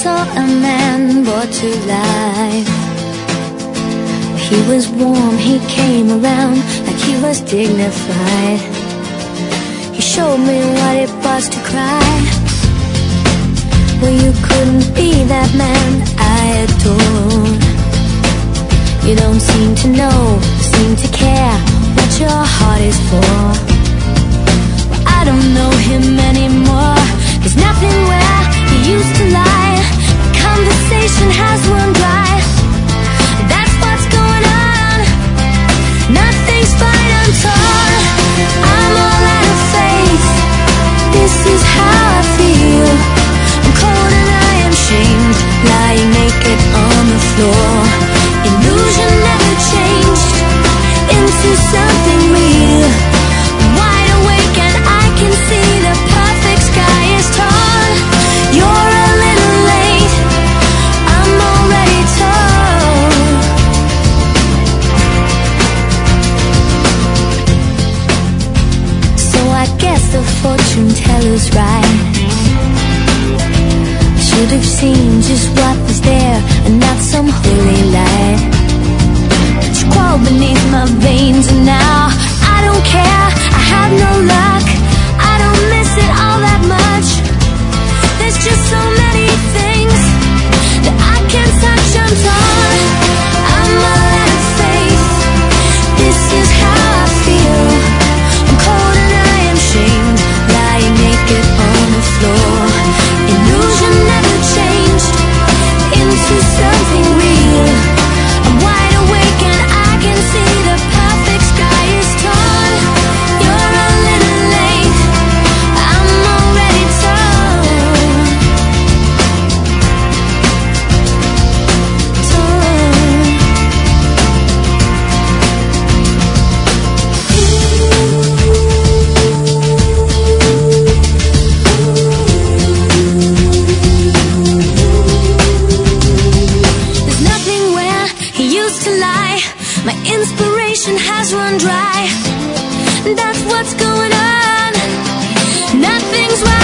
saw a man brought to life. He was warm, he came around like he was dignified. He showed me what it was to cry. Well, you couldn't be that man I adored. You don't seem to know, seem to care what your heart is for. Well, I don't know him anymore. There's nothing where he used to lie. The conversation has run dry. That's what's going on. Nothing's fine, I'm torn. I'm all out of faith. This is how I feel. I'm cold and I am shamed, lying naked on the floor. Illusion never changed into something real. I'm wide awake and I can see the perfect sky is torn. You're a little late, I'm already torn. So I guess the fortune teller's right. Should have seen just what was there and not some holy light. But you crawled beneath my veins and now I don't care. I have no luck, I don't miss it all that much. There's just so many things that I can't touch. I'm torn, I'm all out of faith. This is how I feel. I'm cold and I am shamed, lying naked on the floor. Illusion never changed into something real. I'm wide awake and I can see the perfect sky is torn. You're a little late, I'm already torn. There's nothing where he used to lie. My inspiration has run dry. That's what's going on. Nothing's right.